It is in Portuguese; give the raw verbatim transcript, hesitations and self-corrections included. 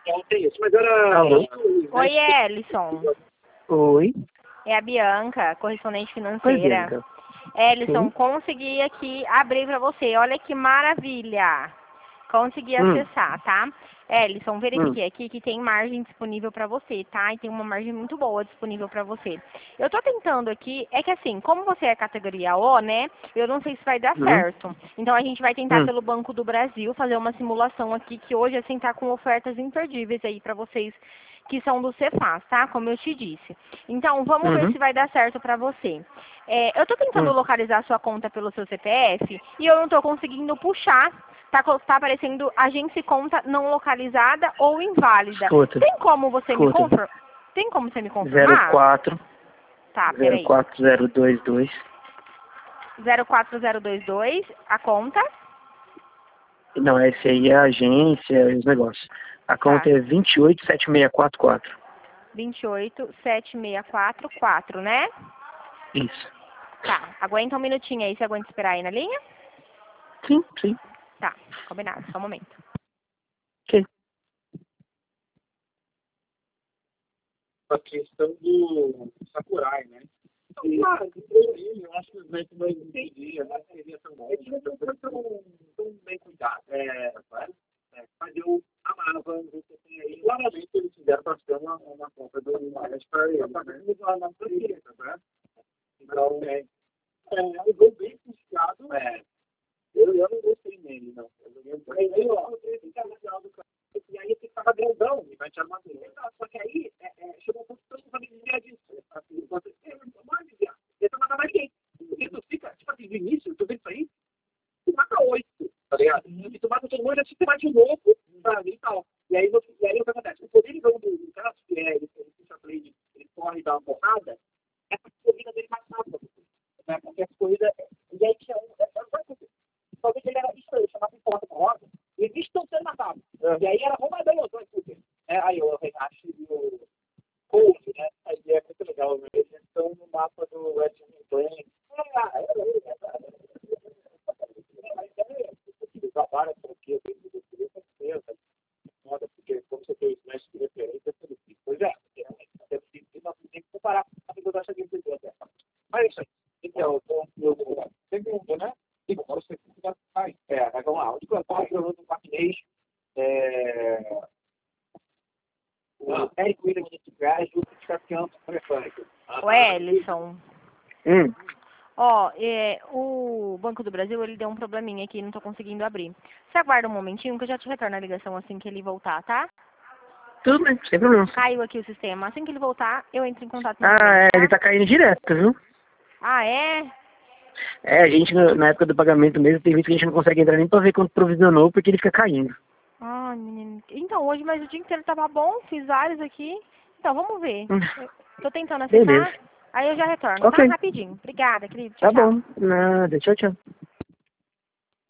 Tem isso, mas era... Alô? Oi, Ellison. Oi. É a Bianca, correspondente Oi, financeira. Bianca. Ellison, Sim. consegui aqui abrir para você. Olha que maravilha. Consegui Hum. acessar, tá? Ellison, verifiquei Hum. aqui que tem margem disponível para você, tá? E tem uma margem muito boa disponível para você. Eu tô tentando aqui, é que assim, como você é categoria O, né? Eu não sei se vai dar Hum. certo. Então a gente vai tentar Hum. pelo Banco do Brasil fazer uma simulação aqui que hoje assim tá com ofertas imperdíveis aí para vocês que são do Cefaz, tá? Como eu te disse. Então, vamos ver Uhum. se vai dar certo para você. É, eu tô tentando Hum. localizar a sua conta pelo seu C P F e eu não tô conseguindo puxar. Tá, co- tá aparecendo agência e conta não localizada ou inválida. Escuta. Tem como você me Escuta. confirmar? Tem como você me Zero confirmar? quatro Tá, zero peraí. quatro zero dois dois. zero quatro zero dois dois, a conta. Não, esse aí é a agência, os negócios. A conta Tá. é vinte e oito sete seis quatro quatro. vinte e oito sete seis quatro quatro, né? Isso. Tá. Aguenta um minutinho aí, você aguenta esperar aí na linha? Sim, sim. Tá, combinado, só um momento. Ok. A questão do Sakurai, né? Então, cara, eu acho que os médicos não entendiam, não seria tão bom. Eles não foram tão, tão bem cuidados. É, sabe? É, mas eu amava você tem aí. Claramente eles fizeram para ser uma, uma compra do Marés para ele. Exatamente, uma nossa empresa, né? Então, é, é um gol bem puxado. É. Eu, eu não gostei nele, não. Eu joguei um pouco. Aí, ó, eu fica legal do cara. E aí você ficava grandão e vai te armazenar. Só que aí, é, é, chegou um ponto que eu não sabia desviar disso. Assim, você não pode desviar. Você não mata mais ninguém. Porque tu fica, tipo assim, de início, tu vê isso aí, tu mata oito, tá ligado? E tu mata todo mundo, assim, tu mata de novo, sabe, e tal. E aí, você, e aí o que acontece? O poder do, do cara, que é, ele, ele puxa play, ele corre e dá uma porrada, é porque a corrida dele mais rápida. Né? Porque a corrida, e aí tinha um, é, é, talvez ele era isso aí, chamava de porta roda, e eles estão sendo matados. E aí era roubadão, é, aí o Renato e o Cold, né? Aí é muito legal, né? Eles estão no mapa do Red Plane. Ah, é, é, eles trabalham porque eu tenho que ter certeza, porque como você tem Smash de referência, tudo isso. Pois é, nós temos que comparar a figura da gente até. Mas é isso aí. Então, eu segundo, né? E agora você vai sair. É, mas vamos lá. O que eu estou jogando no Martinez, é... o Eric Williams de Gás, o campeão mecânico. O Ellison. Hum. Ó, é, o Banco do Brasil, ele deu um probleminha aqui, não tô conseguindo abrir. Você aguarda um momentinho que eu já te retorno a ligação assim que ele voltar, tá? Tudo bem, sem problema. Caiu aqui o sistema. Assim que ele voltar, eu entro em contato Ah, novamente, é, tá? ele tá caindo direto, viu? Ah, é? É, a gente, na na época do pagamento mesmo, tem vezes que a gente não consegue entrar nem pra ver quanto provisionou, porque ele fica caindo. Ah, menino. Então, hoje, mas o dia inteiro tava bom, fiz vários aqui. Então, vamos ver. Hum. Eu tô tentando Beleza. acessar, aí eu já retorno, tá? Ok, Rapidinho. Obrigada, querido. Tchau, tá tchau. bom. Nada, tchau, tchau.